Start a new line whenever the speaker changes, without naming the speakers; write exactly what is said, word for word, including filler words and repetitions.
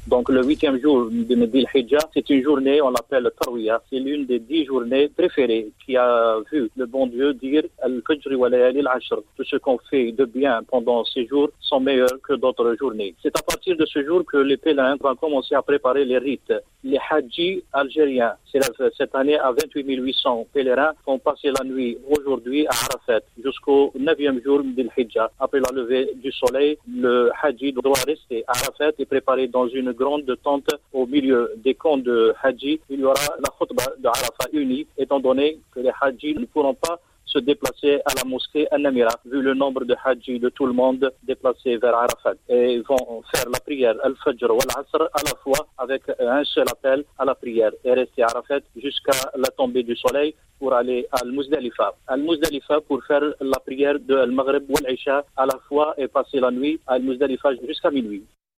Donc le huitième jour de Dhil Hijja, c'est une journée, on l'appelle Tarwiya. C'est l'une des dix journées préférées qui a vu le bon Dieu dire Al-Fajr wa layali al-Ashr. Tout ce qu'on fait de bien pendant ces jours sont meilleurs que d'autres journées. C'est à partir de ce jour que les pèlerins vont commencer à préparer les rites. Les Hajjis algériens, c'est cette année à vingt-huit mille huit cents pèlerins vont passer la nuit aujourd'hui à Arafat jusqu'au neuvième jour Dhil Hijja. Après la levée du soleil, le Hajji doit rester à Arafat et préparer dans une grande tente au milieu des camps de Hajji. Il y aura la khutba de Arafat unie, étant donné que les Hajjis ne pourront pas se déplacer à la mosquée An-Namira, vu le nombre de Hajjis de tout le monde déplacés vers Arafat. Et ils vont faire la prière Al-Fajr ou Al-Asr à la fois avec un seul appel à la prière et rester à Arafat jusqu'à la tombée du soleil pour aller à Al-Muzdalifa. Al-Muzdalifa pour faire la prière de Al-Maghrib ou Al-Isha à la fois et passer la nuit à Al-Muzdalifa jusqu'à minuit.